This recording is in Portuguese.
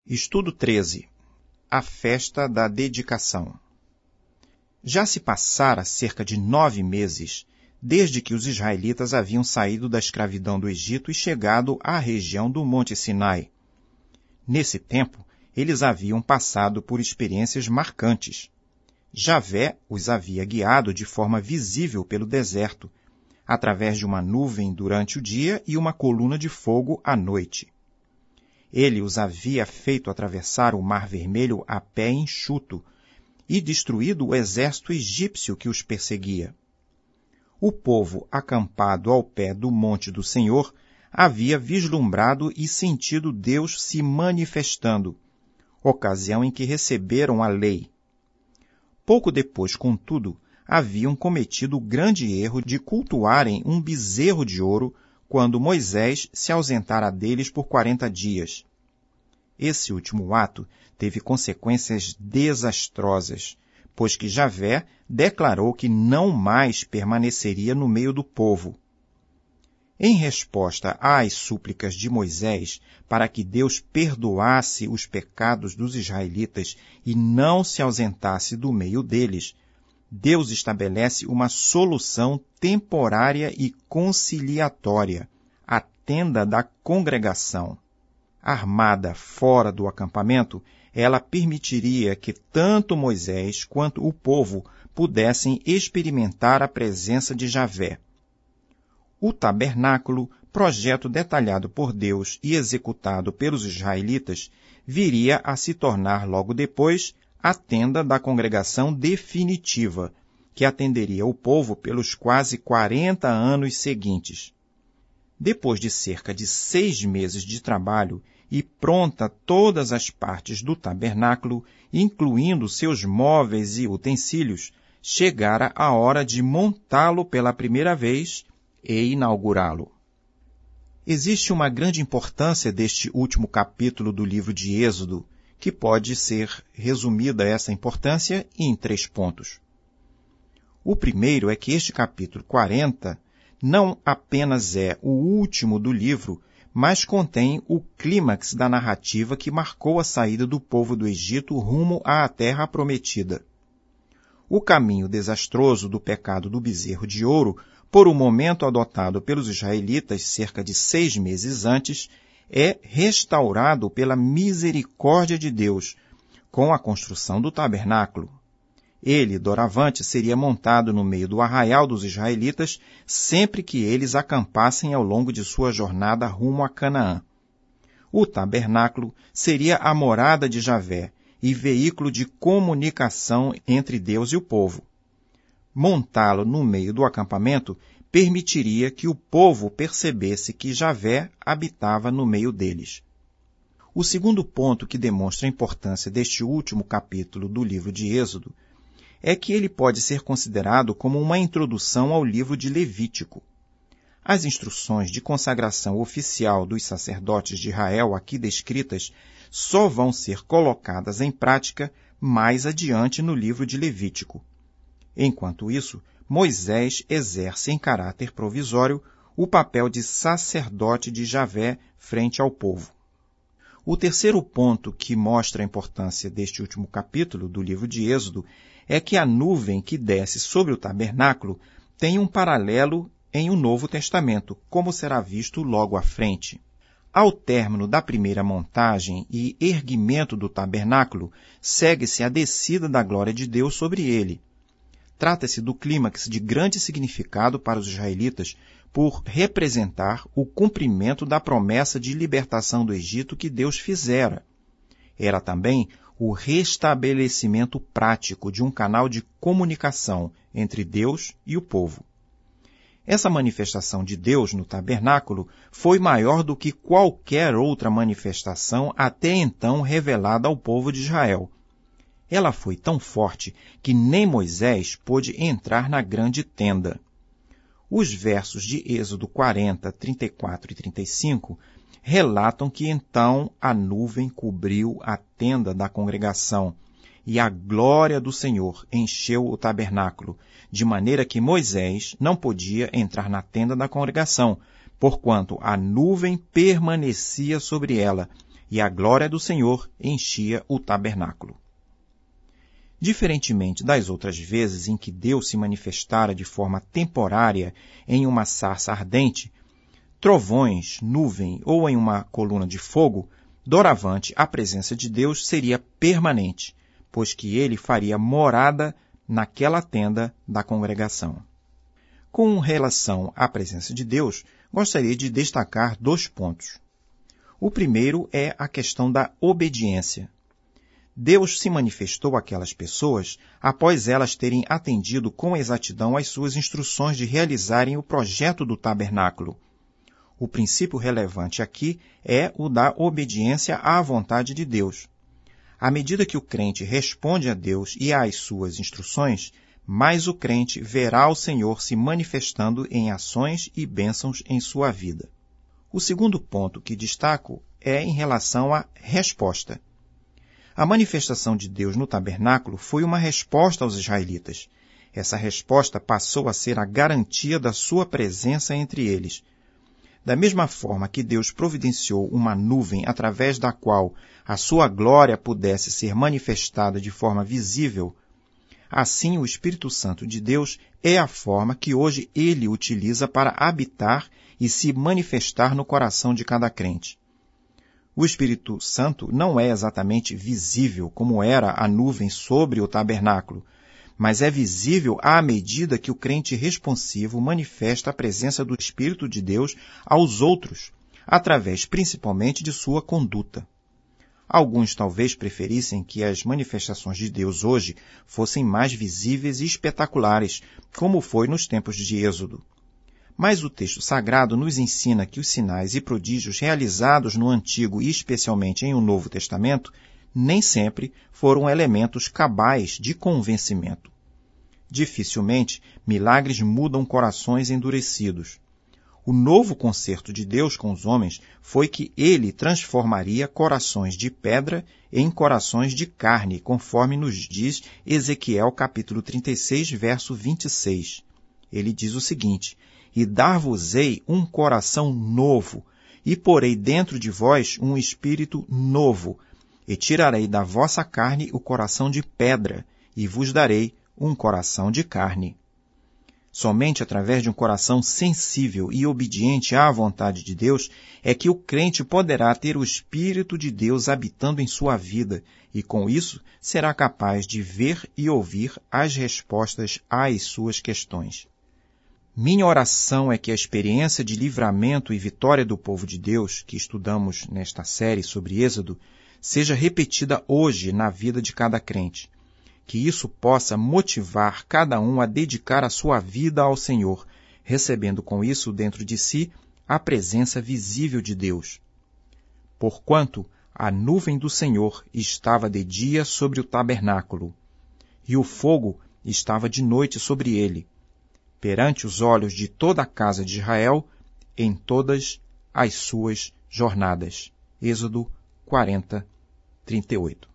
Estudo 13. A festa da dedicação. Já se passara cerca de 9 meses desde que os israelitas haviam saído da escravidão do Egito e chegado à região do Monte Sinai. Nesse tempo, eles haviam passado por experiências marcantes. Javé os havia guiado de forma visível pelo deserto, através de uma nuvem durante o dia e uma coluna de fogo à noite. Ele os havia feito atravessar o Mar Vermelho a pé enxuto e destruído o exército egípcio que os perseguia. O povo acampado ao pé do monte do Senhor havia vislumbrado e sentido Deus se manifestando, ocasião em que receberam a lei. Pouco depois, contudo, haviam cometido o grande erro de cultuarem um bezerro de ouro quando Moisés se ausentara deles por 40 dias. Esse último ato teve consequências desastrosas, pois que Javé declarou que não mais permaneceria no meio do povo. Em resposta às súplicas de Moisés para que Deus perdoasse os pecados dos israelitas e não se ausentasse do meio deles, Deus estabelece uma solução temporária e conciliatória, a tenda da congregação. Armada fora do acampamento, ela permitiria que tanto Moisés quanto o povo pudessem experimentar a presença de Javé. O tabernáculo, projeto detalhado por Deus e executado pelos israelitas, viria a se tornar logo depois a tenda da congregação definitiva, que atenderia o povo pelos quase 40 anos seguintes. Depois de cerca de 6 meses de trabalho e pronta todas as partes do tabernáculo, incluindo seus móveis e utensílios, chegara a hora de montá-lo pela primeira vez e inaugurá-lo. Existe uma grande importância deste último capítulo do livro de Êxodo, que pode ser resumida essa importância em 3 pontos. O primeiro é que este capítulo 40 não apenas é o último do livro, mas contém o clímax da narrativa que marcou a saída do povo do Egito rumo à terra prometida. O caminho desastroso do pecado do bezerro de ouro, por um momento adotado pelos israelitas cerca de 6 meses antes, é restaurado pela misericórdia de Deus, com a construção do tabernáculo. Ele, doravante, seria montado no meio do arraial dos israelitas sempre que eles acampassem ao longo de sua jornada rumo a Canaã. O tabernáculo seria a morada de Javé e veículo de comunicação entre Deus e o povo. Montá-lo no meio do acampamento permitiria que o povo percebesse que Javé habitava no meio deles. O segundo ponto que demonstra a importância deste último capítulo do livro de Êxodo é que ele pode ser considerado como uma introdução ao livro de Levítico. As instruções de consagração oficial dos sacerdotes de Israel aqui descritas só vão ser colocadas em prática mais adiante no livro de Levítico. Enquanto isso, Moisés exerce em caráter provisório o papel de sacerdote de Javé frente ao povo. O terceiro ponto que mostra a importância deste último capítulo do livro de Êxodo é que a nuvem que desce sobre o tabernáculo tem um paralelo em o Novo Testamento, como será visto logo à frente. Ao término da primeira montagem e erguimento do tabernáculo, segue-se a descida da glória de Deus sobre ele. Trata-se do clímax de grande significado para os israelitas por representar o cumprimento da promessa de libertação do Egito que Deus fizera. Era também o restabelecimento prático de um canal de comunicação entre Deus e o povo. Essa manifestação de Deus no tabernáculo foi maior do que qualquer outra manifestação até então revelada ao povo de Israel. Ela foi tão forte que nem Moisés pôde entrar na grande tenda. Os versos de Êxodo 40, 34 e 35 relatam que então a nuvem cobriu a tenda da congregação e a glória do Senhor encheu o tabernáculo, de maneira que Moisés não podia entrar na tenda da congregação, porquanto a nuvem permanecia sobre ela e a glória do Senhor enchia o tabernáculo. Diferentemente das outras vezes em que Deus se manifestara de forma temporária em uma sarça ardente, trovões, nuvem ou em uma coluna de fogo, doravante a presença de Deus seria permanente, pois que ele faria morada naquela tenda da congregação. Com relação à presença de Deus, gostaria de destacar 2 pontos. O primeiro é a questão da obediência. Deus se manifestou àquelas pessoas após elas terem atendido com exatidão às suas instruções de realizarem o projeto do tabernáculo. O princípio relevante aqui é o da obediência à vontade de Deus. À medida que o crente responde a Deus e às suas instruções, mais o crente verá o Senhor se manifestando em ações e bênçãos em sua vida. O segundo ponto que destaco é em relação à resposta. A manifestação de Deus no tabernáculo foi uma resposta aos israelitas. Essa resposta passou a ser a garantia da sua presença entre eles. Da mesma forma que Deus providenciou uma nuvem através da qual a sua glória pudesse ser manifestada de forma visível, assim o Espírito Santo de Deus é a forma que hoje ele utiliza para habitar e se manifestar no coração de cada crente. O Espírito Santo não é exatamente visível como era a nuvem sobre o tabernáculo, mas é visível à medida que o crente responsivo manifesta a presença do Espírito de Deus aos outros, através principalmente de sua conduta. Alguns talvez preferissem que as manifestações de Deus hoje fossem mais visíveis e espetaculares, como foi nos tempos de Êxodo. Mas o texto sagrado nos ensina que os sinais e prodígios realizados no Antigo e especialmente em o Novo Testamento nem sempre foram elementos cabais de convencimento. Dificilmente, milagres mudam corações endurecidos. O novo concerto de Deus com os homens foi que ele transformaria corações de pedra em corações de carne, conforme nos diz Ezequiel capítulo 36, verso 26. Ele diz o seguinte: e dar-vos-ei um coração novo, e porei dentro de vós um espírito novo, e tirarei da vossa carne o coração de pedra, e vos darei um coração de carne. Somente através de um coração sensível e obediente à vontade de Deus é que o crente poderá ter o Espírito de Deus habitando em sua vida, e com isso será capaz de ver e ouvir as respostas às suas questões. Minha oração é que a experiência de livramento e vitória do povo de Deus, que estudamos nesta série sobre Êxodo, seja repetida hoje na vida de cada crente. Que isso possa motivar cada um a dedicar a sua vida ao Senhor, recebendo com isso dentro de si a presença visível de Deus. Porquanto a nuvem do Senhor estava de dia sobre o tabernáculo, e o fogo estava de noite sobre ele, perante os olhos de toda a casa de Israel, em todas as suas jornadas. Êxodo 40, 38.